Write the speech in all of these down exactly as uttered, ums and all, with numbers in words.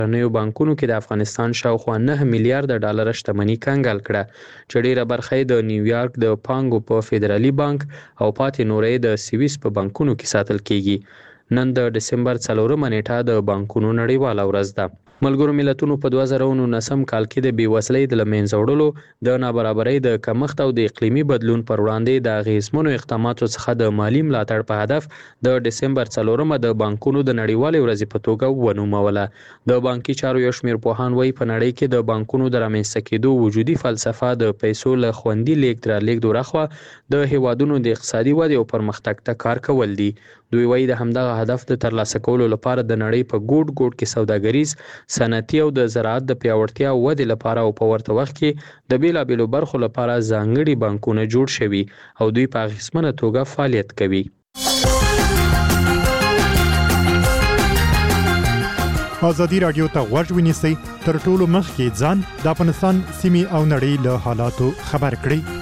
نویو بانکونو کې د افغانستان شاوخوا نه میلیارډ ډالر شتمنۍ کنګال کړه چې ډیره برخه د نیویارک د پانګو په فدرالي بانک او پاتې نورې د سویس په بانکونو کې ساتل کیږي. نن د دسمبر څلورمه نیټه د بانکونو نړیواله ورځ ده. ملګرو ملتونو په دوه زره نولسم کال کې د بیوزلۍ د له منځه وړلو، د نابرابرۍ د کمښت او د اقلیمي بدلون پر وړاندې د اغیزمنو اقداماتو څخه د مالي ملاتړ په هدف د دسمبر څلورمه د بانکونو د نړیوالې ورځې په توګه ونوموله. د بانکي چارو یو شمېر پوهان وایي په نړۍ کې د بانکونو د رامنځته کېدو وجودي فلسفه د پیسو له خوندي لیږد رالېږد ورهخوا د هیوادونو د اقتصادي ودې او پرمختګ ته کار کول دي. دوی وایي د همدغه هدف د ترلاسه کولو لپاره د نړۍ په ګوټ ګوټ کې سوداګریز، صنعتي او د زراعت د پیاوړتیا او ودې لپاره او په ورته وخت کې د بیلابیلو برخو لپاره ځانګړي بانکونه جوړ شوي او دوی په اغیزمنه توګه فعالیت کوي. ازادي راډیو ته غوږ ونیسئ، تر ټولو مخکې ځان د افغانستان سیمې او نړۍ له حالاتو خبر کړئ.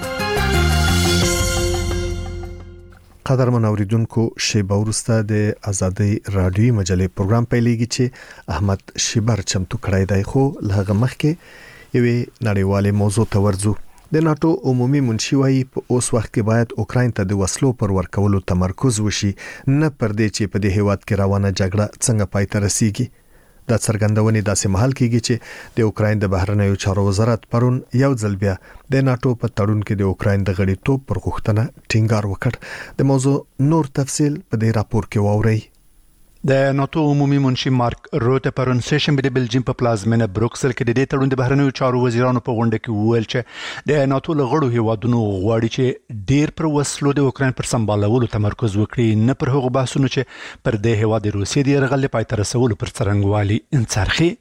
قدرمن اوریدونکو، شیبه وروسته د ازادي رادیوي مجلې پروګرام پیلېږي چې احمد شیبر چمتو کړی دی. خو لهغه مخکې یوې نړیوالې موضوع ته ورځو. د ناتو عمومي منشي وايي په اوس وخت کې باید اوکراین ته د وسلو پر ورکولو تمرکز وشي، نه پر دې چې په دې هیواد کې روانه جګړه څنګه پای ته رسیږي. دا څرګندونې داسې مهال کېږي چې د اوکراین د بهرنیو چارو وزارت پرون یو ځل بیا د ناتو په تړون کې د اوکراین د غړیتوب پر غوښتنه ټینګار وکړ. د موضوع نور تفصیل په دې راپور کې واورئ. د ناتو عمومي منشي مارک روته پرون سیشنبه د بلجیم په پلازمینه بروکسل کې د دې تړون د بهرنیو چارو وزیرانو په غونډه کې وویل چې د ناتو لغړو هیوادونو غواړي چې ډیر پر وسلو د اوکراین پر سمبالولو تمرکز وکړي، نه پر هغو بحثونو چې پر د هیواد د روسیې د یرغل پای ته رسولو پر څرنګوالي انڅرخي.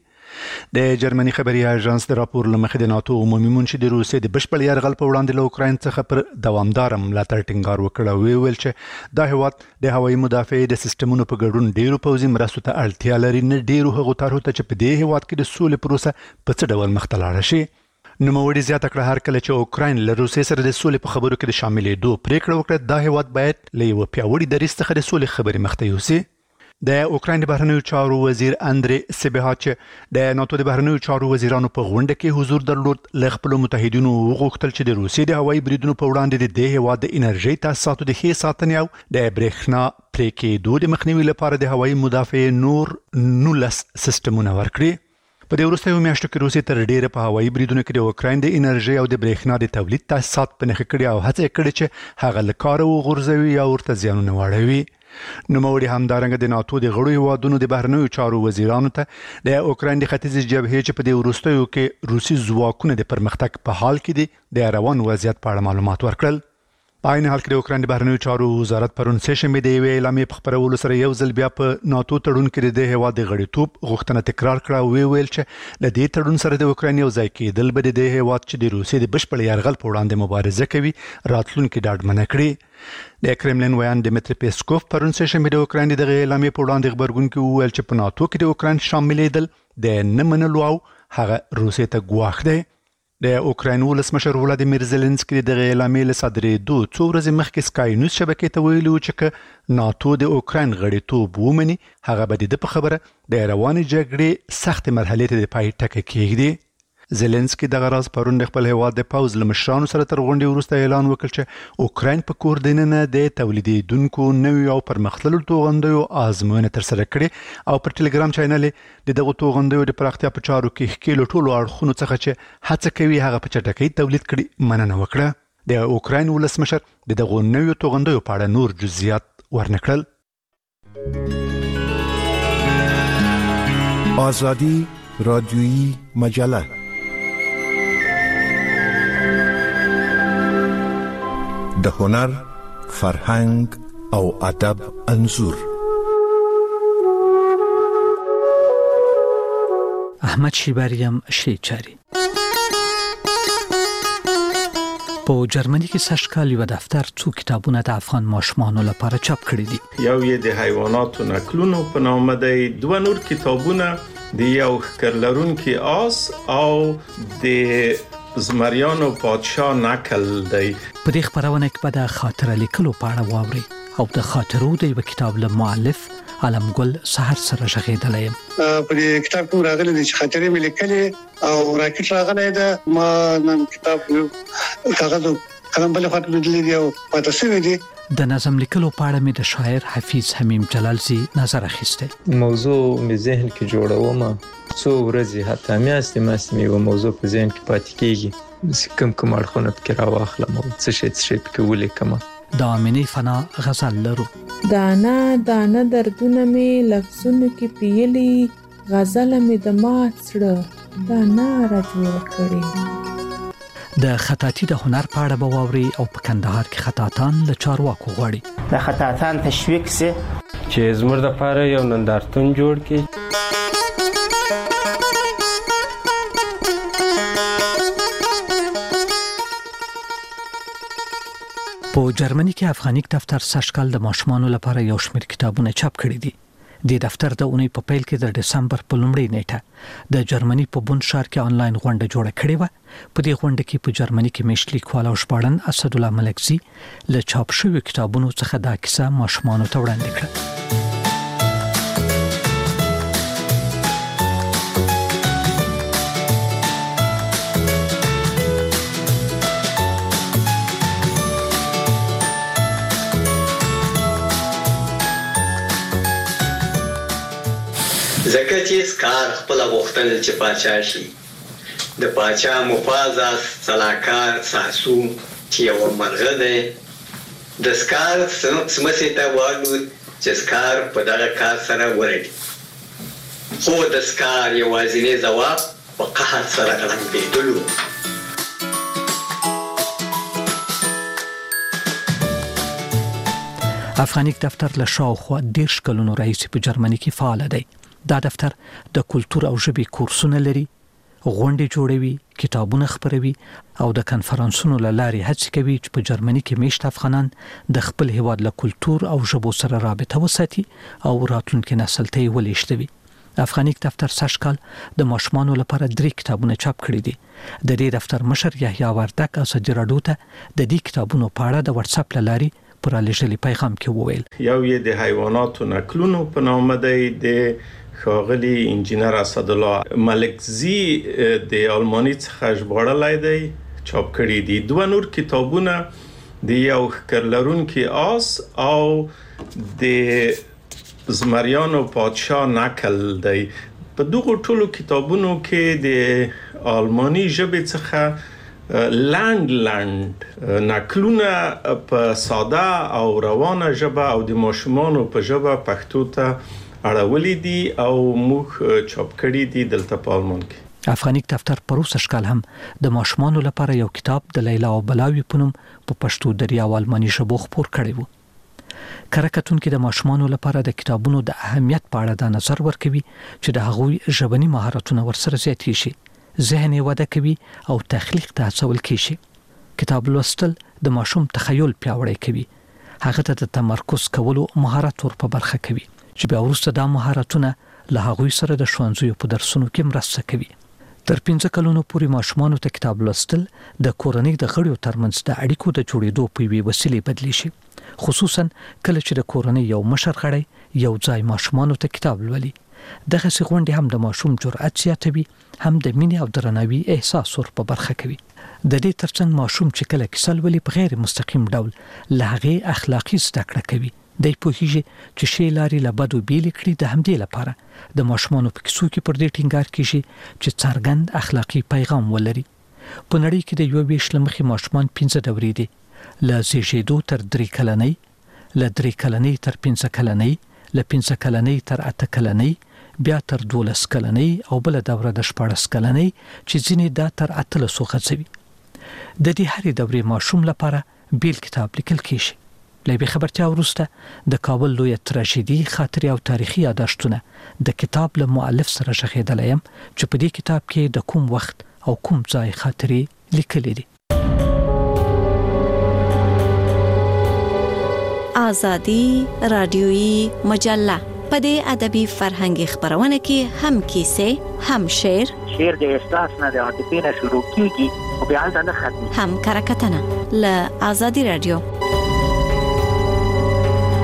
د جرمني خبري اژانس د راپور لمخې د ناتو عمومي منشي د روسیې د بشپړ یرغل په وړاندې له اوکراین څخه پر دوامدار ملاتړ ټینګار وکړ او ویل چې دا هیواد د هوایي مدافعې د سیستمونو په ګډون ډیرو پوځي مرستو ته اړتیا لري، نه ډیرو هغو طرحو ته چې په دې هیواد کې د سولې پروسه په څه ډول مخ ته لاړه شي. نوموړي زیاته کړه هر کله چې اوکراین له روسیې سره د سولې په خبرو کې د شاملېدو پریکړه وکړه، دا هیواد باید له یو پیاوړي دریځ څخه د سولې خبرې مخ ته یوسي. د اوکراین د بهرنیو چارو وزیر اندرې سیبهاچ د ناتو د بهرنیو چارو وزیرانو په غونډه کې حضور درلود، له خپل متحدینو وغوښتل چې د روسیې د هوایي بریدونو په وړاندې د دې هیواد د انرژي تاسیساتو د ښې ساتنې او د برېښنا پرې کېدو د مخنیوي لپاره د هوایي مدافعې نور نولس سیستمونه ورکړي. په دې وروستیو میاشتو کې روسیې تر ډیره په هوایي بریدونو کې د اوکراین د انرژي او د برېښنا د تولید تاسیسات په نښه کړي او هڅه کړې چې هغه له کاره وغورځوي یا ورته زیانونه واړوي. نوموړي همدارنګه د ناتو د غړو هیوادونو د بهرنیو چارو وزیرانو ته د اوکراین د ختیځې جبهې چې په دې وروستیو کې روسي ځواکونه د پرمختګ په حال کې دي د روان وضعیت په اړه معلومات ورکړل. په عین حال کې د اوکراین د بهرنیو چارو وزارت پرون سهشنبه د یوې اعلامیې په خپرولو سره یو ځل بیا په ناتو تړون کې د هیواد د غړیتوب غوښتنه تکرار کړه او ویل چې د دې تړون سره د اوکراین یو ځای کېدل به د هیواد چې د روسیې د بشپړ یرغل په وړاندې مبارزه کوي راتلونکي ډاډمنه کړي. د کرملین ویان دمیتری پیسکوف پرون سهشنبه د اوکراین د اعلامیې په وړاندې خبرګون کې وویل چې په ناتو کې د اوکراین شاملېدل د نه منلو او هغه روسیې ته ګواښ دی. د اوکراین ولسمشر ولادیمیر زيلنسکي د اعلامیې له صدرېدو څو ورځې مخکې سکای نیوز شبکې ته ویلي و چې ناتو د اوکراین غړیتوب ومني، هغه به د په خبره د روانې جګړې سخت مرحلې ته د پای ټکی کېږدي. زيلنسکي دغه راز پرون د خپل هیواد د پوز له مشرانو سره تر غونډې وروسته اعلان وکړ چې اوکراین په کور دننه د تولیدونکو نوي او پرمختللو توغندیو آزموینه ترسره کړې او پر ټلګرام چینل د دغه توغندیو د پراختیا په چارو کې ښکېلو ټولو اړخونو څخه چې هڅه کوي هغه په چټکۍ تولید کړي مننه وکړه. د اوکراین ولسمشر د دغه نوي توغندیو په اړه نور جزئیات ورنکړل. آزادی رادیویی مجله د هنر، فرهنګ او ادب انځور. احمد شیبریم شیچاری په جرمني کې سږکال یو دفتر څو کتابونه د افغان ماشومانو لپاره چاپ کړي دي. یو یې د حیواناتو نکلونو په نامه دی، دوه نور کتابونه د یو ښکر لرونکي آس او د زمریانو پادشاه نکل دی. په دې خبرونه کې به د خاطره لیکلو په اړه واوري او د خاطرو د یو کتاب له مؤلف علمګل سحر سره ژغېدلی یم. په دې کتاب کې راغلي دي چې خاطرې مې لیکلې او راکټ راغلی ده. ما نن کتاب کاغذ قلم بل خاطر لیدلې دی او پاتې شوی دی. د نظم لیکلو په اړه مې د شاعر حفیظ حمیم جلالزی نظر اخیسته. موضوع مې ذهن کې جوړوم، څو ورځې حتی میاشتې میاشتې مې یو موضوع په ذهن کې پاتې کېږي، کوم کوم اړخونه پکې راواخلم او څه شی څه شی پکې ولیکم. د امینې فنا غزل لرو. دانا دانا دردونه مې لفظونه کې پیلي، غزل مې د مات سړه دانا را جوړ کړي. د خطاطي د هنر په اړه به واوري او په کندهار کې خطاطان له چارواکو غواړي د خطاطان تشویق سي چې زموږ لپاره یو نندارتون جوړ کړي. په جرمني کې افغاني دفتر سږکال د ماشومانو لپاره یو شمېر کتابونه چاپ کړي دي. د دفتر د اونۍ په پیل کې د دسمبر په لومړۍ نیټه د جرمني په بون ښار کې آنلاین غونډه جوړه کړې و. په دې غونډه کې په جرمني کې مېشت لیکوال او ژباړن اسد الله ملکزي له چاپ شویو کتابونو څخه دا کیسه ماشومانو ته وړاندې کړه. زکه چې سکار خپل غوښتل چې پاچا شي. د پاچا مفازا سلاکار ساسو چې یو مرغه دی د سکار سمسې ته والو چې سکار په دغه کار سره ورغی، خو د سکار یوازینی ځواب په قهر سره غړمبېدلو. افغاني دفتر له شاوخوا دېرش کلونو راهیسې په جرمني کې فعال دی. دا دفتر د کلتور او ژبې کورسونه لري، غونډې جوړوي، کتابونه خپروي او د کنفرانسونو له لارې هڅې کوي چې په جرمني کې مېشت افغانان د خپل هیواد له کلتور او ژبو سره رابطه وساتي او راتلونکي نسل ته یې ولېږدوي. افغاني دفتر سږکال د ماشومانو لپاره درې کتابونه چاپ کړي دي. د دې دفتر مشر یحیی وردک ازادي راډیو ته د دې کتابونو په اړه د واتس اپ له لارې پر لېږلي پیغام کې وویل. یو یې د حیواناتو نکلونو په نامه دی، د ښاغلي انجینر اسد الله ملکزي د آلماني څخه ژباړلی دی، چاپ کړي دي. دوه نور کتابونه د یو ښکر لرونکي آس او د زمریانو پادشاه نکل دی. په دغو ټولو کتابونو کې د آلماني ژبې څخه لند لند نکلونه په ساده او روانه ژبه او د ماشومانو په ژبه پښتو ته اړولې دي او موږ چاپ کړي دي دلته په آلمان کې. افغاني دفتر پروسه شکل هم د ماشومانو لپاره یو کتاب د لیلا او بلاوی په نوم په پښتو دریا او آلماني ژبو خپور کړی وو. کارکتون کې د ماشومانو لپاره د کتابونو د اهمیت په اړه د نظر ورکوي چې د هغوی ژبني مهارتونه ورسره زیاتې شي، ذهن یې وده کوي او تخلیق ته هڅول کیږي. کتاب لوستل د ماشوم تخیل پیاوړی کوي، هغه ته د تمرکز کولو مهارت ور په برخه کوي چې بیا وروسته دا مهارتونه له هغوی سره د ښوونځیو په درسونو کې مرسته کوي. تر پنځه کلونو پورې ماشومانو ته کتاب لوستل د کورنۍ د غړیو ترمنځ د اړیکو د جوړېدو په یوې وسیلې بدلی شي، خصوصا کله چې د کورنۍ یو مشر غړی یو ځای ماشومانو ته کتاب لولي. دغه غونډې هم د ماشوم جرأت زیاتوي، هم د مینې او درناوي احساس ور په برخه کوي. د دې ترڅنګ ماشوم چې کله کیسه لولي په غیر مستقیم ډول له هغې اخلاقي زده کړه کوي. د پوهیږي چې شی لاري له بدو بیل کړي. د همدې لپاره د ماشومانو په کیسو کې پر دې ټینګار کیږي چې څرګند اخلاقی پیغام ولري. په نړۍ کې د یو ویش لمخې ماشومان پنځه دورې دي، له زیږیدو تر درې کلنۍ، له درې کلنۍ تر پنځه کلنۍ، له پنځه کلنۍ تر اته کلنۍ، بیا تر دولس کلنۍ او بل دوره د شپاړس کلنۍ چې ځینې دا تر اتلسو غځوي. د دې هرې دورې ماشوم لپاره بیل کتاب لیکل کیږي. لبی خبرتیا وروسته د کابل لوی تراژیدي خاطرې او تاریخي یاداشتونه د کتاب له مؤلف سره ژغېدلی یم چې په دې کتاب کې د کوم وخت او کوم ځای خاطرې لیکلې دي. آزادي رادیويي مجله په دې ادبي فرهنګي خبرونه کې هم کیسې، هم شعر، شعر د احساس نه د عاطفې نه شروع کیږي او بیا نه ختمي، هم کرکټنه له آزادي رادیو.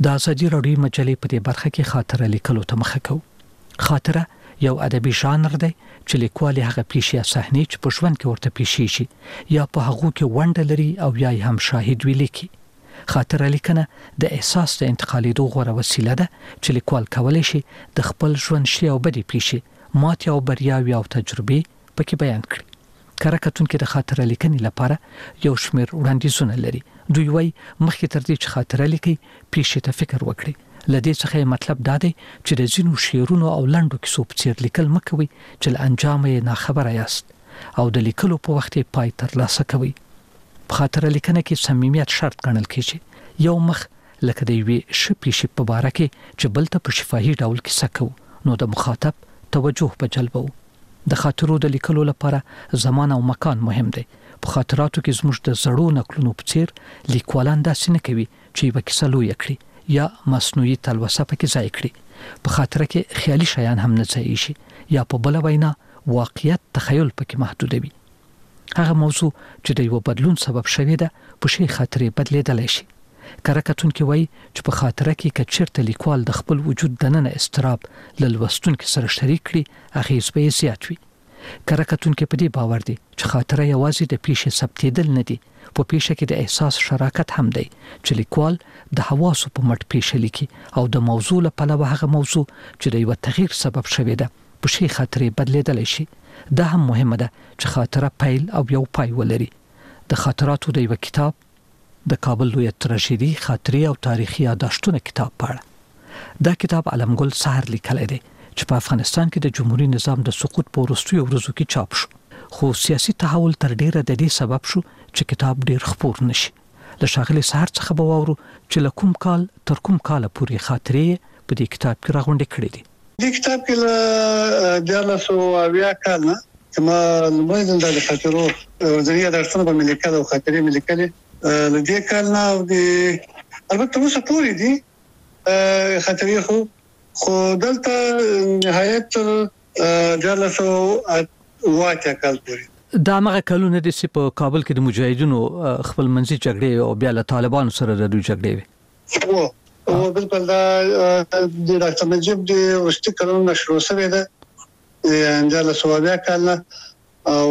د ازادي راډیو مجلې په دې برخه کې خاطره لیکلو ته مخه کوو. خاطره یو ادبي ژانر دی چې لیکوال هغه پیښې یا صحنې چې په ژوند کې ورته پیښې شي یا په هغه کې ونډه لري او یا هم شاهد وی لیکي. خاطره لیکنه د احساس د انتقالېدو غوره وسیله ده چې لیکوال کولی شي د خپل ژوند شي او بدې پیښې ماتې او بریاوې او تجربې پکې بیان کړي. کره کتونکو د خاطره لیکنې لپاره یو شمېر وړاندیزونه لري. دوی وايي مخکې تر دې چې خاطره لیکي پیښې ته فکر وکړي. لدې څخه مطلب دا دی چې د ځینو شعرونو او لنډو کیسو په څیر لیکل مکوي چې له انجام یې ناخبره یاست او د لیکلو په وخت یې پای ترلاسه کوي. په خاطره لیکنه کې صمیمیت شرط ګڼل کېږي. یو مخ لکه د یوې ښې پیښې په باره کې چې بل ته په شفاهي ډول کیسه کوو نو د مخاطب توجه په جلبوو. د خاطرو د لیکلو لپاره زمان او مکان مهم دی. په خاطراتو کې زموږ د زړو نقلونو په څیر لیکوالان داسې نه کوي چې یو کیسه لویه کړي یا مصنوعي تلوسه پکې ځای کړي. په خاطره کې خیالي شیان هم نه ځای شي یا په بل وینا واقعیت تخیل پکې محدودوي. هغه موضوع چې د یو بدلون سبب شوی ده په شی خاطرې بدلیدلی شي. کره کتونکو وایي چې په خاطره کې کچرته لیکوال د خپل وجود دننه استراب للوستونکو سره شریک کړي اغیز به زیات وي. کره کتونکو په دې باور دي چې خاطره یوازې د پیښې ثبتېدل نه دي، په پیښه کې د احساس شراکت هم دی چې لیکوال د حواسو په مټ پیښه لیکي او د موضوع له پلوه هغه موضوع چې د یو تغییر سبب شوی ده په شی خاطرې بدلیدلی شي. دا هم مهمه ده چې خاطره پیل او یو پای ولري. د خاطراتو د یو کتاب د کابل لوی تراژیدي خاطرې او تاریخي یاداشتونه کتاب پاړه. دا کتاب علمګل سحر لیکلی دی چې په افغانستان کې د جمهوریت نظام د سقوط په وروستیو ورځو کې چاپ شو. خو سیاسي تحول تر ډیره د دې سبب شو چې کتاب ډیر خپور نشي. له ښاغلي سحر څخه به واورو چې له کوم کال تر کوم کال پورې خاطرې په دې کتاب کې راغونډې کړې دي. دې کتاب کې له دیارلسو اویا کال نه کما لمړی د خاطرو ځریه درسونه په ملي کال او خاطرې ملي کال له دې کال نه د البته اوس پورې دي خاطرې خو خو دلته نهایت دیارلسو واته کال پورې دا مغه کلونه د سی په کابل کې د مجاهدینو خپل منځي جګړې او بیا له طالبانو سره د دوی جګړې وي. او بالکل دا د ډاکټر نجیب د ورشتي کلونه شروع شوه ده انجاله سوابیا کال او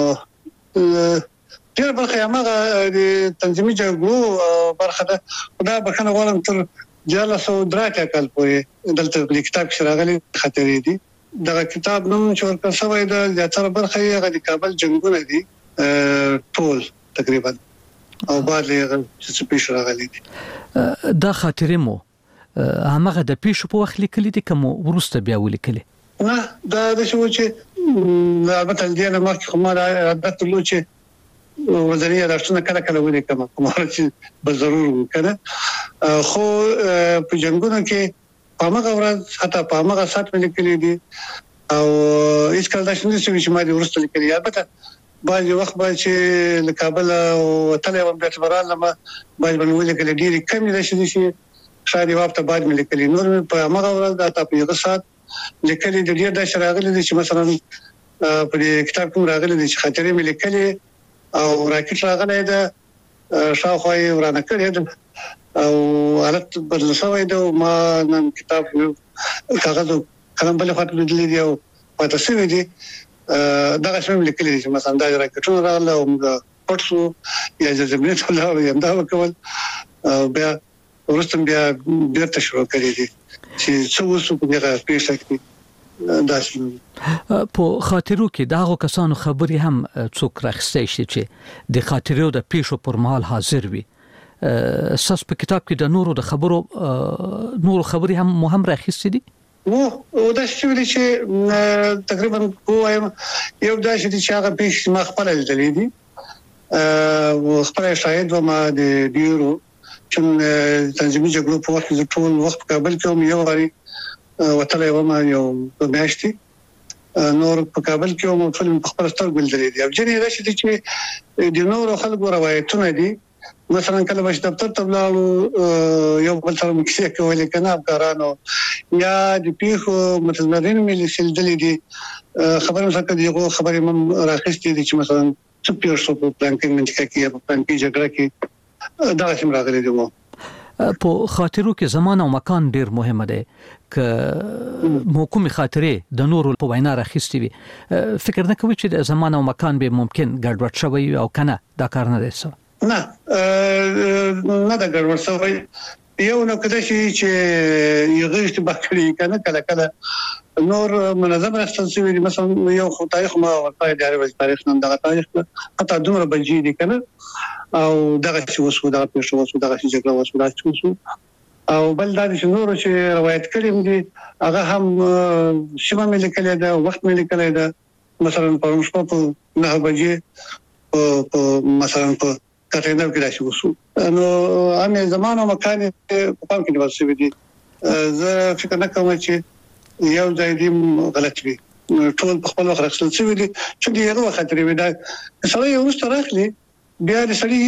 ډیر برخه هغه د تنظیمي جګړو برخه ده. دا بخنه غواړم تر جاله سو دراته کال پورې دلته د کتاب کې راغلي خاطرې دي. دا کتاب نوم چې ورکړ شوی ده د تر برخه یې د کابل جنگونه دي ټول تقریبا او بعد یې چې پیښ راغلي دي. دا خاطرې مو هغه د پیښو په وخت لیکلي دي کوم ورسته بیا ولیکلي؟ نه دا د شو چې البته د نه مخکې کومه عادت لو چې وزري راځنه کله کله ولیکم کومه چې به ضرور وکړه. خو په جنگونو کې پامغه ورځ حتی پامغه سات مې لیکلي دي او هیڅ کله دا شنه چې ما دې ورسته لیکلي. البته باید وخت به چې له کابل او تلې و بیت برال لما باید باندې لیکلي ډېری کم دي چې شاید وخت بعد مې لیکلي. نور په هغه ورځ دا تاسو یو سات لیکلي دي ډېر د شراغلي دي چې مثلا په کتاب کې راغلي دي چې خاطرې مې لیکلي او راکټ راغلی ده شاوخوا یې ورانه کړی ده او حالت بدل شوی ده. ما نن کتاب کاغذ قلم بل خاطر لیدلی دی او پاتې شوی دی دا څنګه لیکلی دي چې مثلا دا راکټونه راغله او موږ پټو یا زمینه ټول او یندا وکول بیا ورستم بیا بیرته شروع کړی دي چې څو څو په دغه پیښه کې داسې په خاطرو کې داغو کسانو خبري هم څوک راخسته شي چې د خاطرو د پیښو پر مهال حاضر وي. اساس په کتاب کې د نورو د خبرو نورو خبري هم مهم راخسته دي. وو او دا چې تقریبا وایم یو دا چې هغه پیښه ما خپل لیدلې دي او خپل شاهد و ما د ډیرو چې تنظیمي جګړو په وخت کې ټول وخت کابل کې یو غري وتلې و ما یو میاشتې نور په کابل کې مو ټول په خپل سترګو لیدلې دي. او جنې راشي چې د نورو خلکو روایتونه دي مثلا کله چې دفتر ته ولاړو یو بل سره مکسي کولې کنه افکارانو یا د پیخو متضررین ملي سلدلې دي خبرونه سره دغه خبرې مم راخستې دي چې مثلا څه پیښ شو په پلان کې منځ کې په پلان کې جګړه کې دا څنګه راغلي دي. په خاطرو کې زمان او مکان ډیر مهم دی ک مو کوم خاطرې د نورو په وینا راخستې وي فکر نه کوي چې د زمان او مکان به ممکن ګډوډ شوی او کنه دا کار نه دی څه نه نه دا ګډوډ شوی یو نو کده چې یو اشتباه کړی کنه کله کله نور منظم راستل شوی مثلا یو خو تاریخ ما ورته دی اړ تاریخ نن دا تاریخ حتی دومره بنجي دي کنه او دغه څه وسو دغه پېښه وسو دغه څه جګړه وسو دا څه وسو او بل دا چې نور چې روایت کړي دي هغه هم شمه ملي کړي دا وخت ملي کړي دا مثلا په شپه په نه بجې په مثلا په کټینر کې راشي وسو نو امه زمانو مکان په پام کې ورسېږي دي زه فکر نه کوم چې یو ځای دی غلط وي ټول په خپل وخت راځل شوی دي چې دی یو وخت لري دا سړی یو ست راخلي بیا د سړی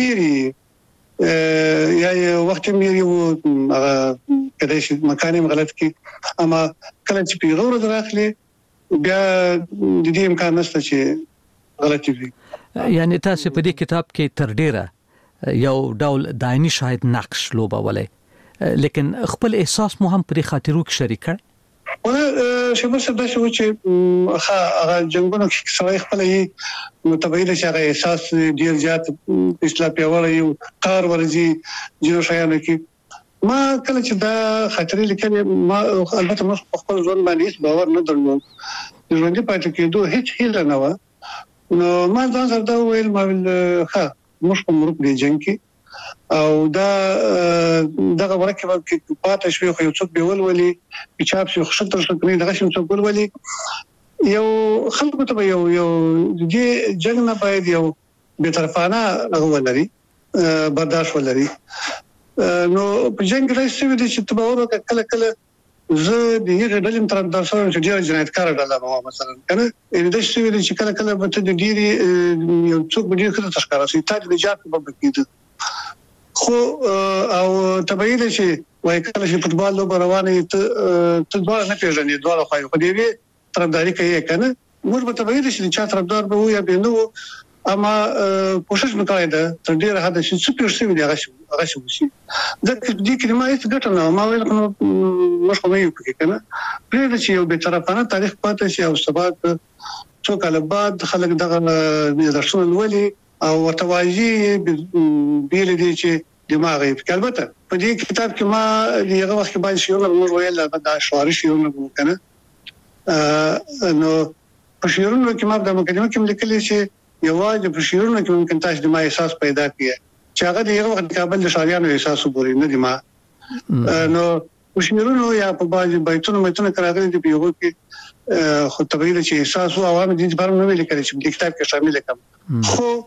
یې یا یو وخت مې یو هغه کله چې مکان غلط کی اما کله چې پیغور راخلي بیا د دې امکان نشته چې غلط وي یعنی تاسو په دې کتاب کې تر ډیره یو ډول دایني شاهد نقش لوبوله لیکن خپل احساس مو هم په خاطرو کې شریک کړ ونه شبه څه د شو چې هغه جنگونو کې سوي خپل یې متبعید شغه احساس ډیر زیات اسلام پیوړ یو کار ورزي جنو شایانه کې ما کله چې دا خاطرې لیکلې ما البته مخ خپل ځون باندې باور نه درلود ژوند پاتې کېدو هیڅ هیله نه و نو ما ځان سره دا ویل ما ول ها مش په مرګ دی جنگ کې او دا دغه ورکه کې پاتې شوی خو یو څوک به ولولي چې په خشتر شو کوي دغه شم څوک ولولي یو خلکو ته یو یو دې جنگ نه باید یو به طرفانه غوړلري برداشت ولري نو په جنگ کې څه ویل چې تباور کله کله زه د یو ډلې تر درسره چې ډیر جنایتکار ډله ما مثلا کنه د دې څه ویل چې کله کله به ته د ډیری یو څوک به ډیر ښه تشکر شي تا د جات په بکیده خو او تبعید شي وای کله چې فوتبال لوب روانه ته ته دوه نه پیژنې دوه خو په دې طرفداري کوي کنه موږ به تبعید شي چې طرفدار به وي به نو اما کوشش وکړای دا تر ډیره حد چې څه پیښ شي دی هغه هغه شي دا دې کلمه هیڅ ګټه نه ما ویل نو مش خو یو کې کنه پرې چې یو به طرفانه تاریخ پاتې شي او سبات څو کال بعد خلک دغه درسونه ولي او توازی بیل دي چې دماغ یې البته په دې کتاب کې ما دغه وخت باندې شو نو موږ ویل دا شواري شو نو کنه نو په شیرونو کې ما د مقدمه کې لیکل چې یوازې په شیرونو کې ممکن تاسو د ما احساس پیدا کړئ چې هغه د یو وخت کابل د شاریانو احساس وګورئ نه دی ما نو په شیرونو یا په باندې بایتونو متونه کراغلي دی په یو کې خو تبعید چې احساس او عوام دي په اړه نو ویل کړي چې د کتاب کې شامل کړم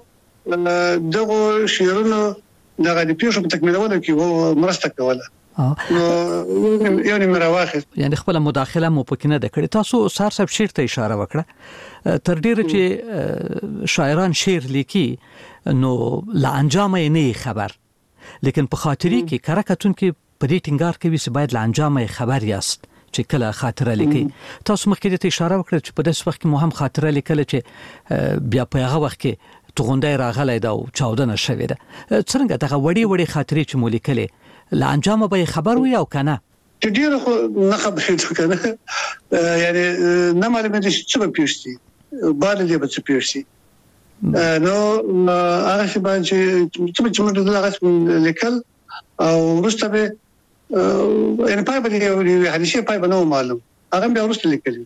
خو دغه شیرونو دغه د پیښو په تکمیلولو کې مرسته کوله نو یو نه مراوخه یعنی خپل مداخله مو پکې نه د کړې تاسو سار صاحب شعر ته اشاره وکړه تر ډیره چې شاعران شعر لیکي نو لا انجام یې نه خبر لیکن په خاطري کې کرکټون کې په دې ټینګار کوي چې باید لا انجام یې خبر یاست چې کله خاطره لیکي تاسو مخکې ته اشاره وکړه چې په داس وخت کې مو هم خاطره لیکل چې بیا په هغه وخت کې توغندای راغلی دا او چاودنه شوې ده څنګه دغه وړي وړي خاطرې چې مو لیکلې لا انجام به خبر وي او کنه چې ډیر خو نه خبرې کنه یعنی نه معلومه دي چې څه پیښتي بعد دې به څه پیښتي نو هغه چې باندې چې چې موږ دغه لیکل او ورسته به ان پای باندې حدیثه پای باندې معلوم هغه به ورسته لیکل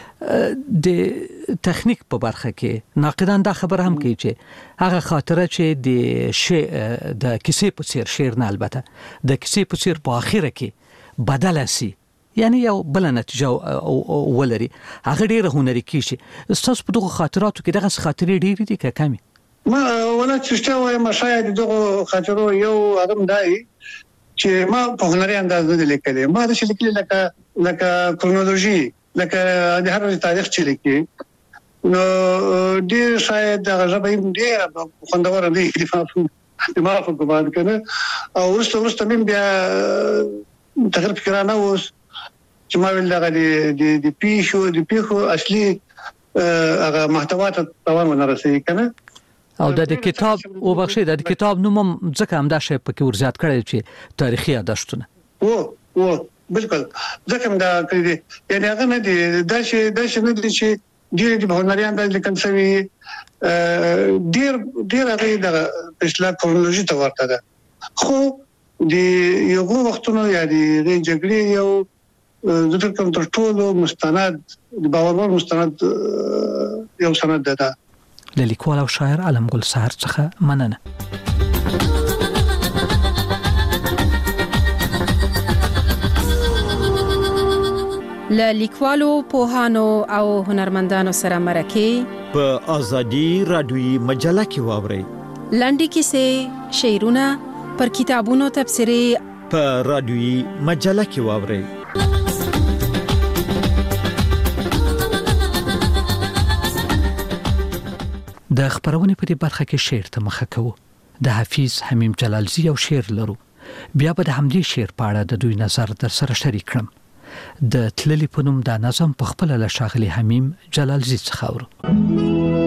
د تخنیک په برخه کې ناقدان دا خبر هم کوي چې هغه خاطره چې د شی د کیسې په څیر شعر نه البته د کیسې په څیر په اخره کې بدل شي یعنی یو بل نتیجه ولري هغه ډیره هنري کیږي تاسو په دغه خاطراتو کې دغه خاطرې ډیرې دي که کمی ما ولا چې وایم ما شاید دغه خاطرو یو ادم دای چې ما په هنري انداز نه لیکلې ما د شلیکل لکه لکه کرونولوژي لکه د هر تاریخ چې لیکي نو ډیر شاید دغه ژبه ډیر خوندور دی د ما په ګمان کنه او ورسته ورسته من بیا تغیر فکرانه اوس چې ما ویل دغه د د پیښو د پیښو اصلي هغه محتوا ته توان ونه رسېږي کنه او د کتاب او بخښه د کتاب نوم ځکه هم دا شی پکې ورزیات کړی چې تاریخي یادښتونه او او بالکل ځکه دا کړی یعنی هغه نه دي دا شی دا شی نه دي چې ډیر د هنریان د لیکل شوی ډیر ډیر هغه د اسلام کرونولوژي ته ورته ده خو د یو وختونو یا د جګړې یو د کوم تر ټولو مستند د باور مستند یو سند ده د لیکوال او شاعر علم ګل سحر څخه مننه. له لیکوالو پوهانو او هنرمندانو سره مرکه په ازادي رادیوي مجله کې واوري لنډي کیسې شعرونه پر کتابونو تبصرې په رادیوي مجله کې واوري. د خبرونه په دې برخه کې شعر ته مخه کوو. د حافظ حمیم جلالزی یو شعر لرو. بیا به د همدې شعر په اړه د دوی نظر در سره شریک کړم. د تللی په نوم د نظم په خپل له شاغلی حمیم جلالزی څخه اورو.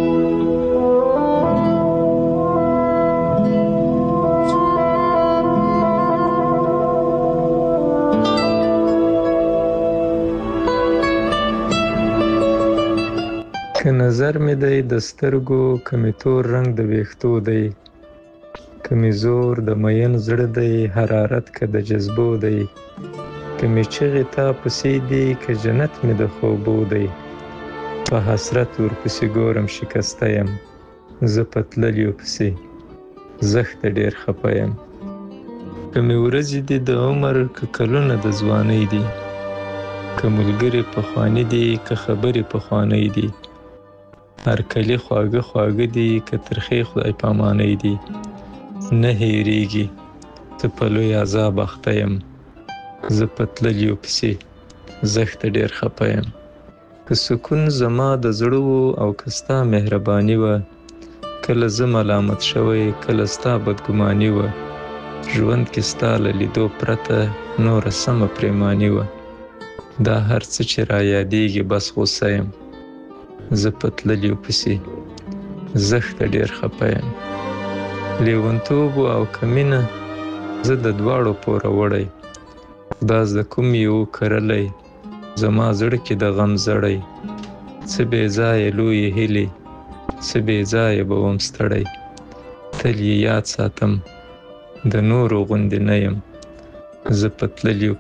که نظر می دی د سترګو کمی تور رنگ د ویښتو دی کمی زور د مین زړه دی حرارت که د جذبو دی کمی چغې تا پسې دی که جنت می د خوبو دی په حسرت ورپسې ګورم شکسته یم زه په تللیو پسې زښت ډېر خفه یم کمی ورځې دي د عمر که کلونه د ځوانۍ دي که ملګري پخواني دي که خبرې پخوانۍ دي هر کلی خواږه خواږه دي که ترخې خدای پامانۍ دي نه هېرېږي ته په لوی عذاب اخته یم زه په تللیو پسې زښت ډېر خفه یم که سکون زما د زړه و او که ستا مهرباني وه کله زه ملامت شوی کله ستا بدګماني وه ژوند کې ستا له لیدو پرته نوره سمه پریماني وه دا هر څه چې را یادېږي بس غوسه یم زه په تللیو پسې زښت ډېر خفه یم لیونتوب او که مینه زه د دواړو پوره وړی خدا زده کوم یې وکرلی زما زړه کې د غم زړی څه بې ځایه لویې هیلې څه بې ځایه به وم ستړی تل یې یاد ساتم د نورو غوندې نه یم زه په تللیو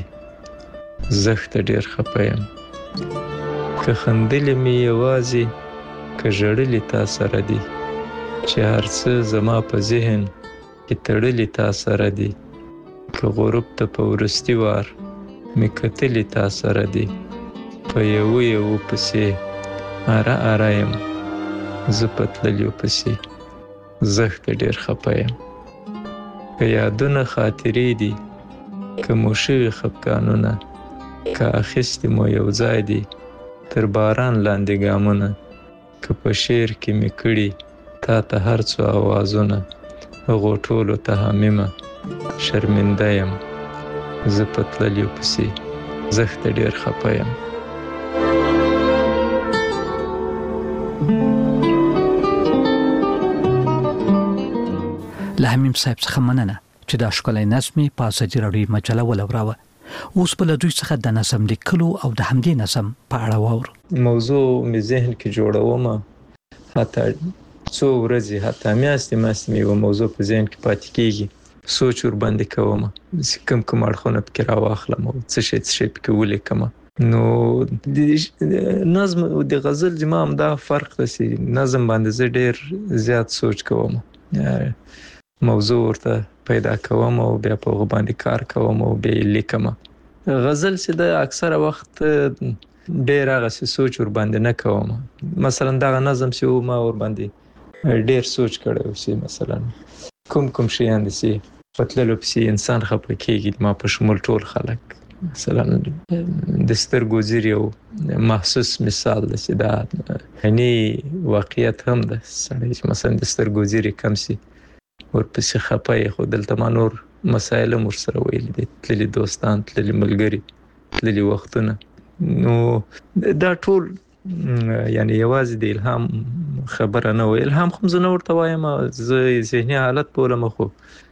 پسې زښت ډېر خفه یم که خندلې مې یوازې که ژړلې تا سره دي چې هر څه زما په ذهن کې تړلې تا سره دي که غروب ته په وروستي وار مې کتلې تا سره دي په یوه یوه پسې اره اره یم زه په تللیو پسې زښت ډېر خفه یم که یادونه خاطرې دي که مو شوي خفګانونه که اخیستې مو یو ځای دی تر باران لاندې ګامونه که په شعر کې مې کړي تا ته هر څو آوازونه هغو ټولو ته حامیمه شرمنده یم زه په تللیو پسې زښت ډېر خفه یم. له حمیم صاحب څخه مننه چې دا ښکلی نظم په ازادي راډیو مجله ولوراوه. اوس په لدوی څخه د نظم لیکلو او د همدې نظم په اړه واورو. موضوع مې ذهن کې جوړوم حتی څو ورځې حتی میاشتې میاشتې مې یوه موضوع په ذهن کې پاتې کېږي سوچ ورباندې کوم چې کوم کوم اړخونه پکې راواخلم او څه شی څه شی پکې ولیکم. نو د نظم او د غزل زما همدا فرق دی چې نظم باندې زه ډېر زیات سوچ کوم موضوع ورته پیدا کوم او بیا په هغه باندې کار کوم او بیا لیکم. غزل چې د اکثره وخت ډېر هغه سوچ ور باندې نه کوم. مثلا دا نظم چې ما ور باندې ډېر سوچ کړی چې مثلا کوم کوم شیان دي چې په تللو پسې انسان خفه کېږي ما په شمول ټول خلک مثلا د سترګو زیر یو محسوس مثال دی چې دا یعنی واقعیت هم ده سړی چې مثلا د سترګو زیر کم سي ورپسې خفه یې خو دلته ما نور مسایل هم ورسره ویلي دي تللي دوستان تللي ملګري تللي وختونه نو دا ټول یعنی یوازې د الهام خبره نه وي. الهام خو زه نه ورته وایم، زه ذهني حالت بولم، خو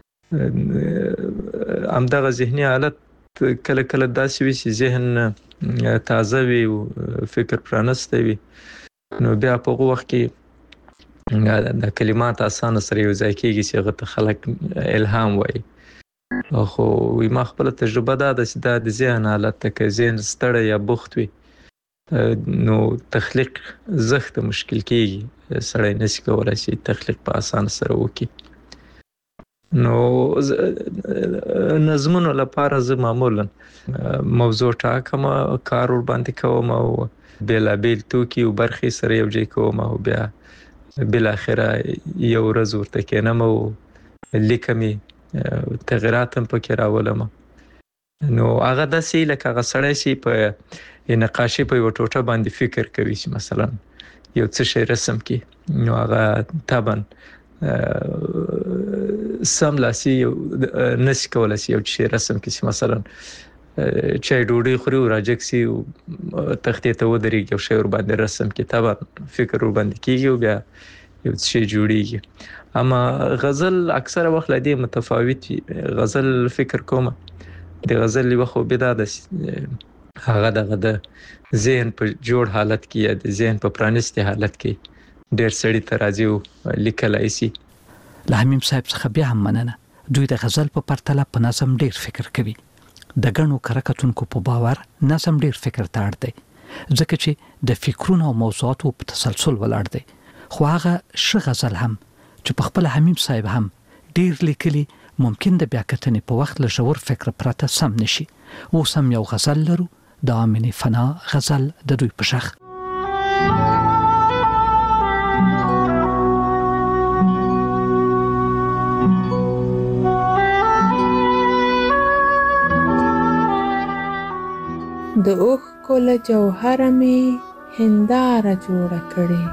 همدغه ذهني حالت کله کله داسې وي چې ذهن تازه وي او فکر پرانسته وي، نو بیا په هغه وخت کې د کلمات اسانه سره یو ځای کېږي چې هغه ته خلک الهام وایي. خو ما خپل تجربه دا ده چې دا د ذهن حالت ته که ذهن ستړی یا بوخت وي نو تخلیق زښت مشکل کېږي، سړی نشي کولی چې تخلیق په اسانه سره وکړي. نو نظمونو لپاره زه معمولا موضوع ټاکم، کار ور باندې کوم او بېلابېل توکي او برخې سره یو ځای کوم او بیا بالاخره یو ورځ ورته کښېنم او لیکم، تغیرات هم پکې راولم. نو هغه داسې لکه هغه سړی چې په نقاشي په یو ټوټه باندې فکر کوي چې مثلا یو څه شی رسم کړي، نو هغه طبعا سملاسي نشي کولای چې یو شی رسم کړي چې مثلا چای ډوډۍ خوري او راجکسي او تختې ته ودرېږي یو شی ور باندې رسم کړي، طبعا فکر ور باندې کېږي او بیا یو شی جوړیږي. اما غزل اکثره وخت له دې متفاوت وي. غزل فکر کوم د غزل یو خو بدا د هغه دغه د ذهن په جوړ حالت کې یا د ذهن په پرانستي حالت کې ډېر سړی ته راځي او لیکلای شي. له حمیم صاحب څخه بیا هم مننه. دوی د غزل په پرتله په نظم ډېر فکر کوي. د ګڼو کرکټونکو په باور نظم ډېر فکر ته اړ دی، ځکه چې د فکرونو او موضوعاتو په تسلسل ولاړ دی. خو هغه ش غزل هم چې په خپل حمیم صاحب هم ډېر لیکلي ممکن د بیا کتنې په وخت له ژور فکر پرته سم نشي. اوس هم یو غزل لرو، د آمنې فنا غزل د دوی په شخ. د اوښ کوله جوهره مې هنداره جوړه کړې،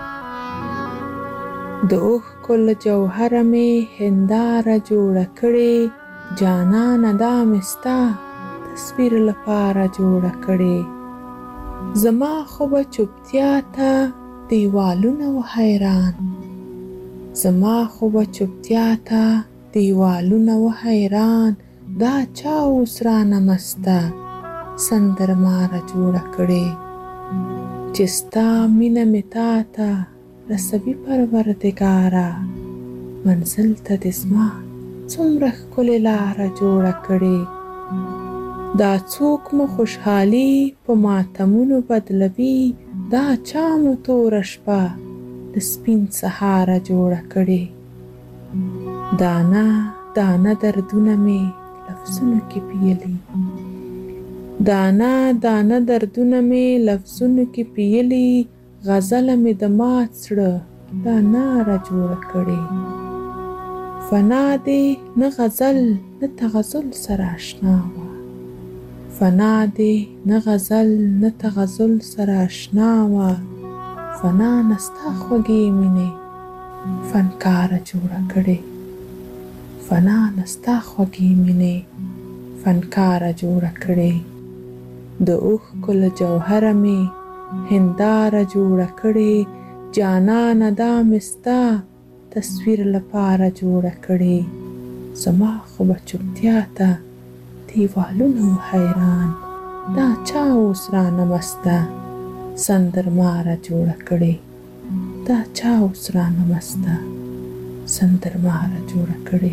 د اوښ کوله جوهره مې هنداره جوړه کړې، جانانه دا مې ستا تصویر لپاره جوړه کړې. زما خو به چوپتیا ته دیوالونه و حیران، زما خو به چوپتیا ته دیوالونه و حیران، دا چا اوس رانه مسته سندرماره جوړه کړې. چې ستا مینه مې تا ته رسوي پروردګاره، منزل ته دې زما څومره ښکلې لاره جوړه کړې. دا څوک مو خوشحالي په ماتمونو بدلوي، دا چا مو توره شپه د سپین سهاره جوړه کړې. دانه دانه دردونه مې لفظونو کې پیلي، دانه دانه دردونه مې لفظونو کې پیلي، غزله مې د مات زړه دا ناره جوړه کړې. فنا دې نه غزل نه تغزل سره اشنا وه، فنا دې نه غزل نه تغزل سره اشنا وه، فنا نه ستا خوږې مینې فنکاره جوړه کړې، فنا نه ستا خوږې مینې فنکاره جوړه کړې. د اوښ کوله جوهره مې هنداره جوړه کړې، جانانه دا مې ستا تصویر لپاره جوړه کړې. زما خو به چوپتیا ته دیوالونه و حیران، دا چا اوس رانه مسته سندرماره جوړه کړې، دا چا اوس رانه مسته سندرماره جوړه کړې.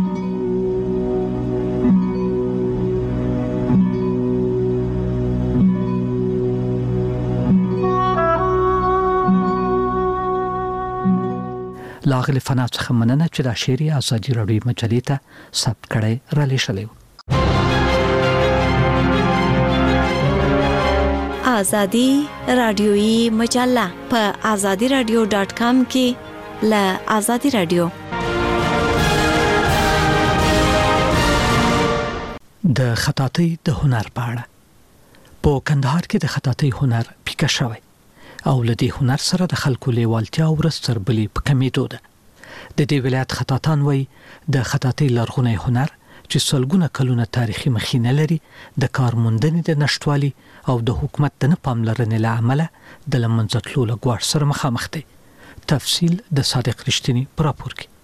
لاغلی فنا څخه مننه چې دا شعر ازادي راډیو مجلې ته ثبت کړی را لېږلی و. ازادي راډیوي مجله په ازادي راډیو ډاټ کام کې ل ازادي راډیو د خطاطۍ د هنر په اړه. په کندهار کې د خطاطۍ هنر پیکه شوی او له دې هنر سره د خلکو لیوالتیا او رستربلي په کمیدو ده. د دې ولایت خطاطان وایي د خطاطۍ لرغونی هنر چې سلګونه کلونه تاریخي مخینه لري د کارموندنې د نشټوالي او د حکومت د نه پاملرنې له امله د لمنځه تلو له ګواښ سره مخامخ دی. تفصیل د صادق رښتینی په راپور کې.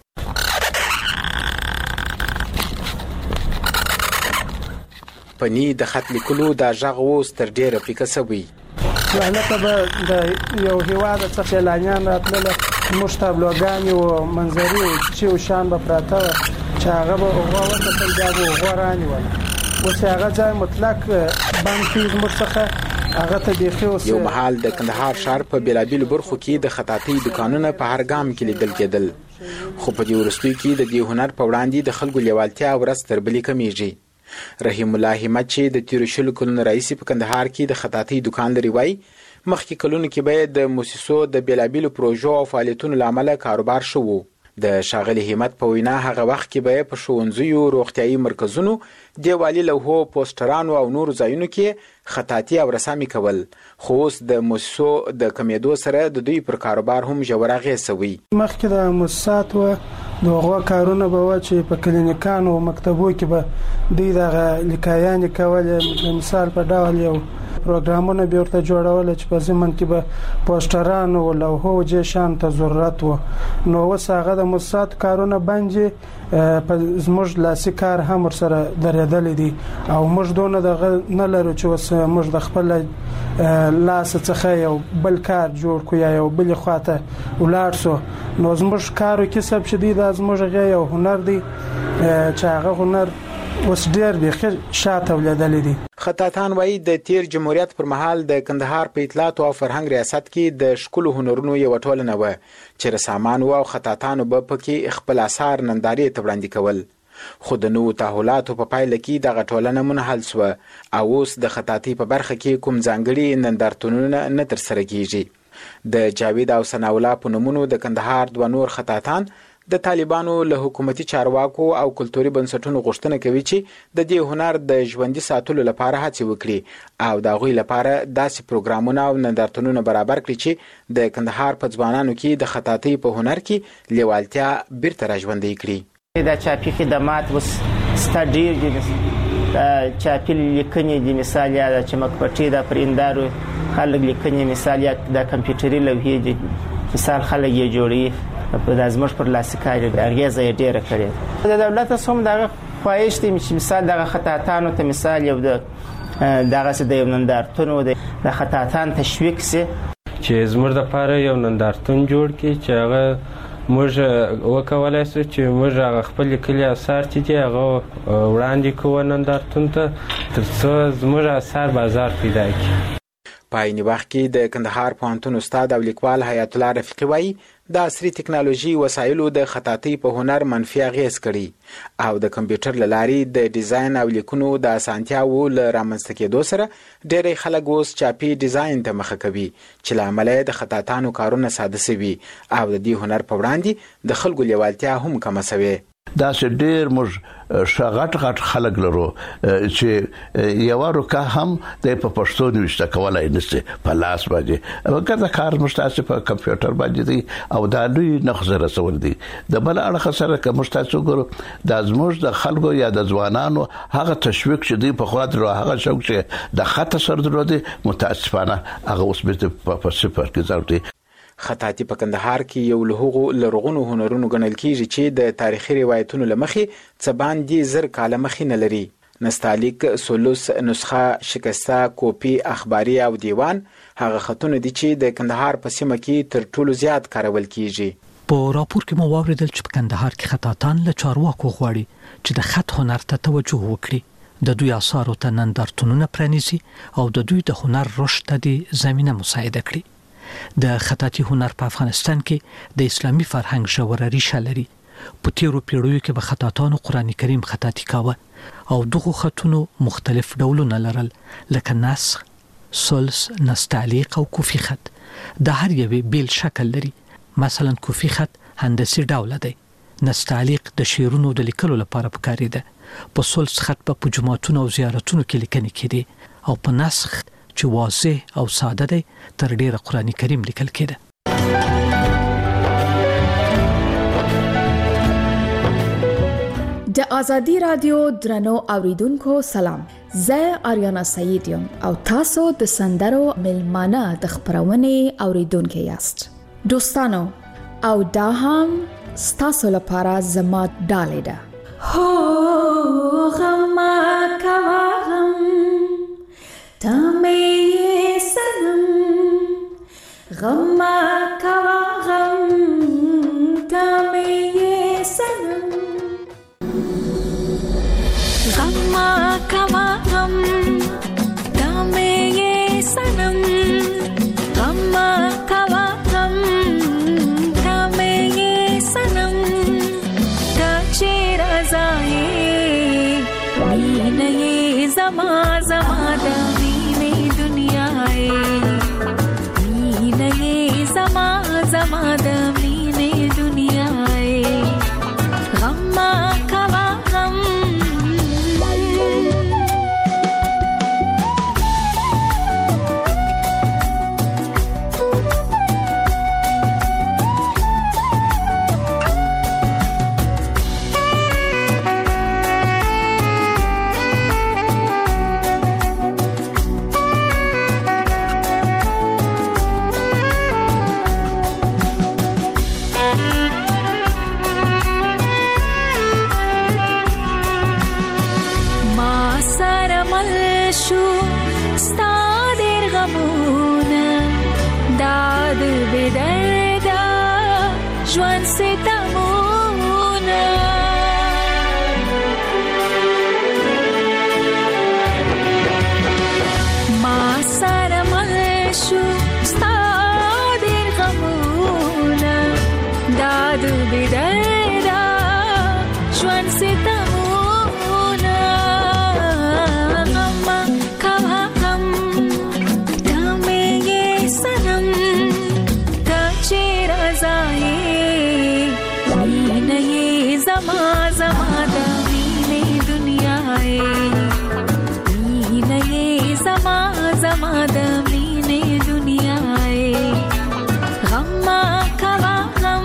پنی د خط لیکلو د ژغ اوس تر ډیره پیکه سوی. لکه به د یو هیواد څخه اعلانیان راتلل، موږ تابلوګانې او منظرې او چې او شان به پراته چې هغه به هغه وکړل دا به غورانی ولا اوس هغه ځای مطلق باندې موږ څخه هغه ته دی خو یو محل د کندهار ښار په بیلابیل برخو کې د خطاطۍ دکانونه په هر ګام کې لیدل کېدل، خو په دې ورستوي کې د دې هنر په وړاندې د خلکو لیوالتیا ورځ تر بلې کمیږي. رحیم الله همت چې د تیر شلو کلونو رئیس په کندهار کې د خطاطۍ دکان لري وای مخکې کلونو کې به د موسسو د بیلابیلو پروژو او فعالیتونو لامل کاروبار شو. د شاغلي همت په وینا هغه وخت کې به په ښوونځیو، روغتيایي مرکزونو، دیوالي لوحو، پوسټرانو او نور ځایونو کې خطاطي او رسامي کول، خو اوس د موسسو د کمیدو سره د دوی پر کاروبار هم ژور اغېز شوی. مخکې د موسسات و دغه کارونه به و چې په کلینیکانو او مکتبو کې به دوی دغه لیکایان کول، مثال په ډول یو پروګرامونه به ورته جوړول چې په زمن کې به پوسټرانو او لوحو جشن ته ضرورت و. نو اوس هغه د موسسات کارونه باندې په زموږ لاسي کار هم سره درېدل دي او موږ دونه دغه نه لرو چې اوس موږ د خپل لاس څخه یو بل کار جوړ کو یا یو بل خواته ولاړ سو. نو زموږ کارو کې سب شدید از موږ غي یو هنر دی چې هغه هنر اوس ډیر به شاته ولیدل دي. خطاطان وایي د تیر جمهوریت پر مهال د کندهار په اطلاعات او فرهنګ ریاست کې د شکل هنرونو یو ټولنه و چې رسامان او خطاطان به پکې خپل اثار نندارې ته وړاندې کول، خو د نوو تحولاتو په پایله کې دغه ټولنه منحل شوه او اوس د خطاطۍ په برخه کې کوم ځانګړي نندارتونونه نه ترسره کیږي. د جاوید او ثنا الله په نومونو د کندهار دوه نور خطاطان د طالبانو له حکومتي چارواکو او کلتوري بنسټونو غوښتنه کوي چې د دې هنر د ژوندۍ ساتلو لپاره هڅې وکړي او د هغوی لپاره داسې پروګرامونه او نندارتونونه برابر کړي چې د کندهار په ځوانانو کې د خطاطۍ په هنر کې لیوالتیا بیرته راژوندۍ کړي. دا چاپي خدمات وس ستډیر دي، چاپي لیکنې دي، مثال یا چې مکپټي د پریندارو خلک لیکنې، مثال یا د کمپیوټري لوحې دي، مثال خلک یې جوړي په دازمش پر لاسکای د اغیزه ډیره کړې. د دولت سم دغه خواهش دي چې مثال دغه خطاطانو ته مثال یو د دغه څه د نندارتون او د خطاطان تشویق سي چې زموږ د لپاره یو نندارتون جوړ کړي چې هغه موږ وکولای شو چې موږ هغه خپل کلی اثار چې دی هغه وړاندې کوو نندارتون ته ترڅو زموږ اثار بازار پیدا کړي. په عین وخت کې د کندهار پوهنتون استاد او لیکوال حیات الله رفیقي وایي د عصري ټکنالوژي وسایلو د خطاطۍ په هنر منفي اغېز کړي او د کمپیوټر له لارې د ډیزاین او لیکونو د اسانتیاوو له رامنځته کېدو سره ډېری خلک اوس چاپي ډیزاین ته مخه کوي چې له امله د خطاطانو کارونه ساده سوي او د دې هنر په وړاندې د خلکو لیوالتیا هم کمه سوې. دا چې ډېر موږ شغټ غټ خلک لرو چې یو ورکه هم د په پښتو نوښت کولای نشي په لاس باندې وګړه کار مشتاسه په کمپیوټر باندې دی او دا لوی نخزه رسول دي. د بل اړخ سره که مشتاسه ګورو د زموږ د خلکو یا د ځوانانو هغه تشویق چې دی په خاطر هغه شوق چې د خط سر درودي متاسفانه هغه اوس په صفر کې ځاوټي. خطاطي په کندهار کې یو له هغو لرغونو هنرونو ګڼل کیږي چې د تاریخي روایتونو له مخې څه باندې زر کاله مخې نه لري. نستعلیق، سولوس، نسخه، شکسته، کوپی، اخباري او دیوان هغه خطونه دي چې د کندهار په سیمه کې تر ټولو زیات کارول کیږي. په راپور کې مو واوریدل چې په کندهار کې خطاطان له چارواکو غواړي چې د خط هنر ته توجه وکړي، د دوی آثارو ته نندارتونونه پرانیزي او د دوی د هنر رشد ته زمينه مساعده کړي. د خطاطي هنر په افغانستان کې د اسلامي فرهنګ ژوره ریشه لري. په تیرو پیړیو کې به خطاطانو قرآن کریم خطاطي کاوه او دغه خطونو مختلف ډولونه لرل لکه نسخ، سلس، نستعلیق او کوفی خط. د هر یو بیل شکل لري. مثلا کوفی خط هندسي ډول دی، نستعلیق د شعرونو د لیکلو لپاره پکاري ده، په سلس خط په جمعتونو او زیارتونو کې لیکنې کېدي او په نسخ چې واضح او ساده دی تر ډیره قرآن کریم لیکل کېده. د ازادي رادیو درنو اوریدونکو سلام. زه آریانا سعید یم او تاسو د سندرو ملمانه د خبرونې اوریدونکو یاست. دوستانو او دا هم ستاسو لپاره زما ډالۍ ده. هو غم کوا غم تمه سنم غم کوا غم تمه سنم غم کوا غم تمه سنم غم کوا غم تمه سنم دچ رضای مینه زما زما د مینه دنیاي مینه زما زما د مینه دنیاي غم کوا غم ژوند ستمونه ما سره مل شو ستا ډېر غمونه دا د بدردا ژوند ستمونه غم کوا غم دمه یې سنم ته چې رضای زما زما د مینې دنیاي مینې زما زما د مینې دنیاي غم کوا غم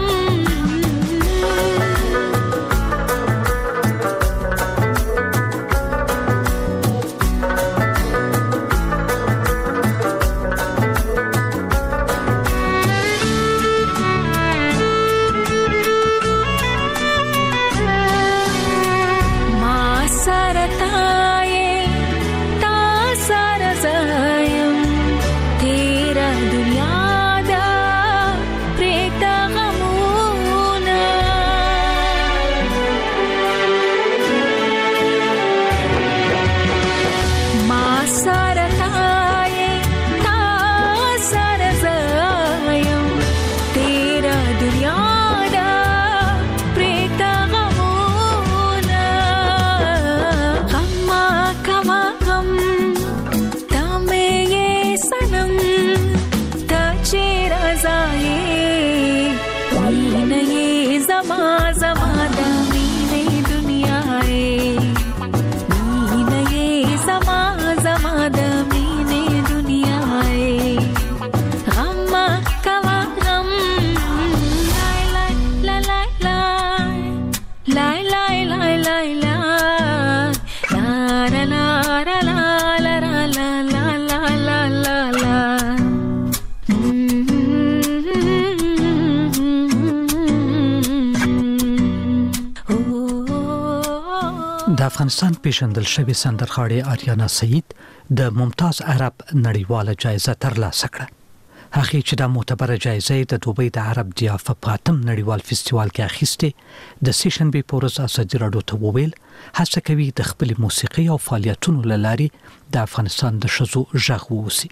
د افغانستان پیژندل شوی سندرغاړی آریانا سعید د ممتاز عرب نړیواله جایزه ترلاسه کړه. هغه چې د معتبره جایزه د دوبۍ د عرب ضیافه پاتم نړیوال فستیوال کې اخیسته د سیشن به پورز ازادي راډیو ته وویل هڅه کوي د خپل موسیقي او فعالیتونو لاري د افغانستان د شذو ژغ ووسی.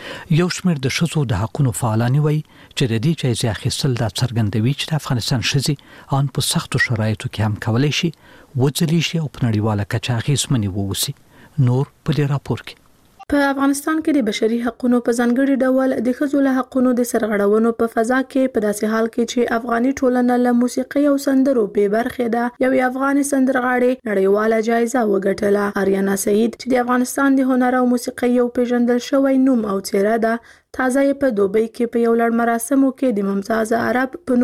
یو شمېر د شذو د حقوقو فعالان وایي چې د دې جایزې اخیستل د څرګندوي چې د افغانستان شذي ان په سختو شرایطو کې هم کولای شي وځلی شي او په نړیواله کچه اغیزمنې ووسی. نور په دې راپور کې په افغانستان کې د بشري حقوقو په ځانګړي ډول د ښځو له حقوقو د سرغړونو په فضا کې په داسې حال کې چې افغاني ټولنه له موسیقي او سندرو به برخه ده یو افغاني سندرغاړي نړیواله جایزه وګټله. آریانا سعید چې د افغانستان د هنر او موسیقي یو پیژندل شوی نوم او څیره ده تازه په دوبۍ کې په یو لړ مراسمو کې د ممتاز عرب په نوم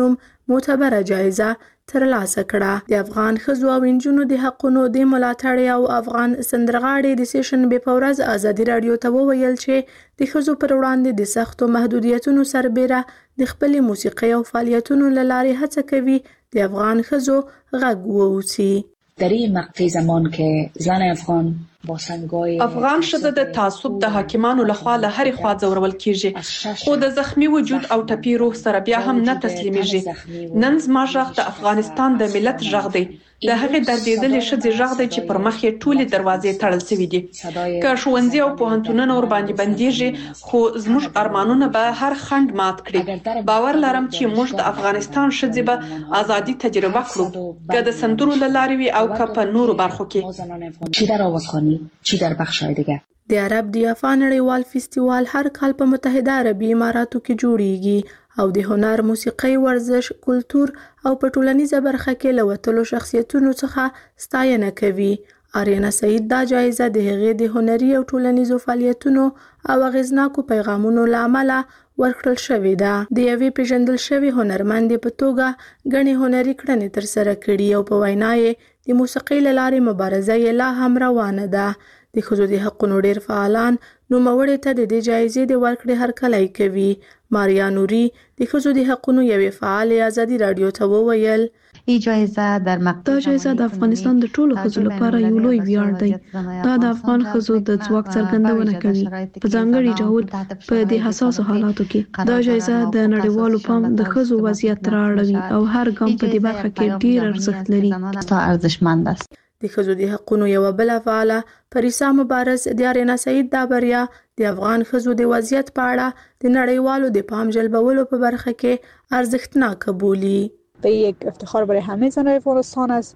معتبره جایزه ترلاسه کړه. د افغان ښځو او نجونو د حقونو د ملاتړ او افغان سندرغاړي د سیشن بې په ورځ ازادي راډیو ته وویل چې د ښځو پر وړاندې د سختو محدودیتونو سربیره د خپلې موسیقۍ او فعالیتونو له لارې هڅه کوي د افغان ښځو غږ واوسي. در این مقطع زمان که زن افغان با سنگای افغان ښځه د تعصب د حاکمانو لخوا له هرې خوا ځورول کیږي، خو د زخمی وجود او ټپي روح سره بیا هم نه تسلیمیږي. نن زما غږ د افغانستان د ملت غږ دی، د هغې دردېدلې ښځې غږ دی چې پر مخ یې ټولې دروازې تړل شوې دي. که ښوونځي او پوهنتونونه ورباندې بندیږي، خو زموږ ارمانونه به هر خنډ مات کړي. باور لرم چې موږ د افغانستان ښځې به ازادي تجربه کړو، که د سندرو له لارې وي او که په نورو برخو کې. چی در آوازخوانی، چی در بخش‌های دیگر. د عرب دیافا نړیوال فستیوال هر کال په متحده عربي اماراتو کې جوړیږي او د هنر، موسیقۍ، ورزش، کلتور او په ټولنیزه برخه کې له وتلو شخصیتونو څخه ستاینه کوي. آریانا سعید دا جایزه د هغې د هنري او ټولنیزو فعالیتونو او اغیزناکو پیغامونو له امله ورکړل شوې ده. د یوې پیژندل شوې هنرمندې په توګه ګڼې هنري کړنې ترسره کړي او په وینا یې د موسیقۍ له لارې مبارزه یې لا هم روانه ده. د ښځو د حقونو ډېر فعالان نوموړې ته د دې جایزې د ورکړې هرکلی کوي. ماریا نوري د ښځو د حقونو یوې فعالې ازادي راډیو ته وویل ای جایزه در مقطع دا جایزه د افغانستان د ټولو ښځو لپاره یو لوی ویاړ دی. دا د افغان ښځو د ځواک څرګندونه کوي، په ځانګړي ډول په دې حساسو حالاتو کې. دا جایزه د نړیوالو پام د ښځو وضعیت رااړوي او هر ګام په دې برخه کې ډیر ارزښت لري. ارزښتمند است. د ښځو د حقونو یوه بله فعاله پریسا مبارز د آریانا سعید دا بریا د افغان ښځو د وضعیت په اړه د نړیوالو د پام جلبولو په برخه کې ارزښتناکه بولي. به یک افتخار برای همه زنان افغانستان است.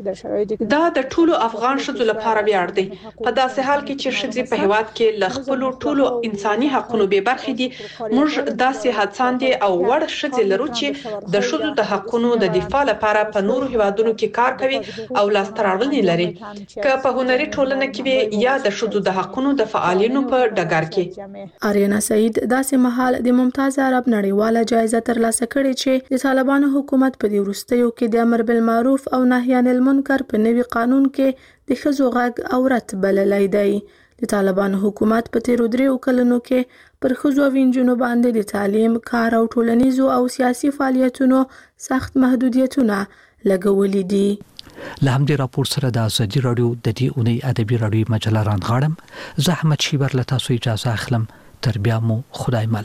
دا د ټولو افغان ښځو لپاره ویاړ دی، په داسې حال کې چې ښځې په هیواد کې له خپلو ټولو انساني حقونو بې برخې دي. موږ داسې هڅاندې او وړ ښځې لرو چې د ښځو د حقونو د دفاع لپاره په نورو هیوادونو کې کار کوي او لاسته راوړنې لري، که په هنري ټولنه کې وي یا د ښځو د حقونو د فعالینو په ډګر کې. آریانا سعید داسې مهال د ممتاز عرب نړیواله جایزه ترلاسه کړې چې د طالبانو حکومت په دې وروستیو کې د امر بالمعروف او نهی عن المنکر په نوي قانون کې د ښځو غږ اورت بللی دی. د طالبانو حکومت په تیرو دریو کلونو کې پر ښځو او نجونو باندې د تعلیم، کار او ټولنیزو او سیاسي فعالیتونو سخت محدودیتونه لګولي دي. له همدې راپور سره د ازادي راډیو د دې اونۍ ادبي راډیو مجله رانغاړم. زه احمد شیبر له تاسو اجازه اخلم. تر بیا مو خدای مل.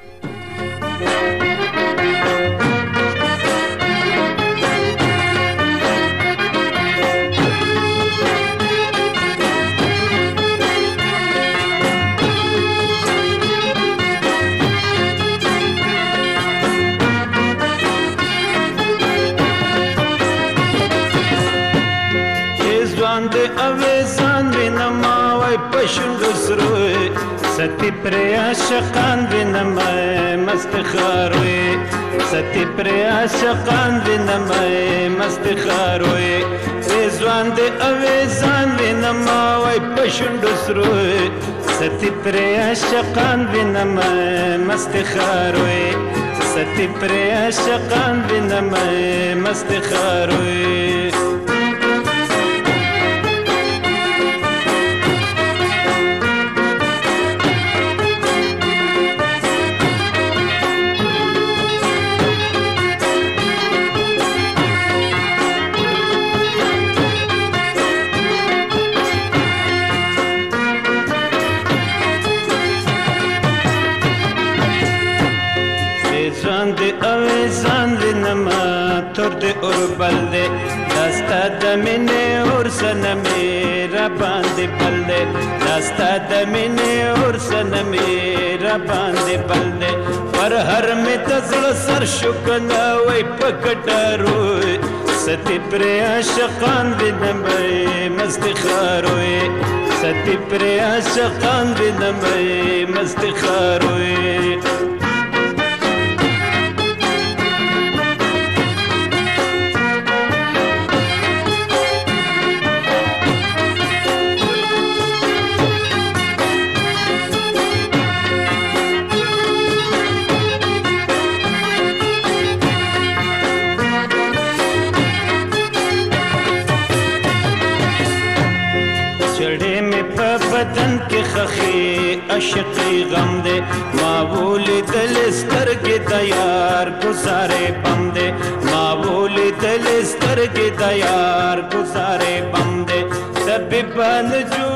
ستی پر عاشقان وینم مست خاروي، ستی پر عاشقان وینم مست خاروي. رضوان دې اویزان وینم وای پښوند سروي، ستی پر عاشقان وینم مست خاروي، ستی پر عاشقان وینم مست خاروي. اوربل دے دستا دمنے اور سن میرا باندې بل دے، دستا دمنے اور سن میرا باندې بل دے. پر هر می تزړ سر شکنا وای پکټاروي، ستی پر عاشقان وینم مست خاروي، ستی پر عاشقان وینم مست خاروي. عاشقی غم دے ماولی دل سترګې د یار گزارې بم دے ماولی دل سترګې د یار گزارې بم دے دبی بند جو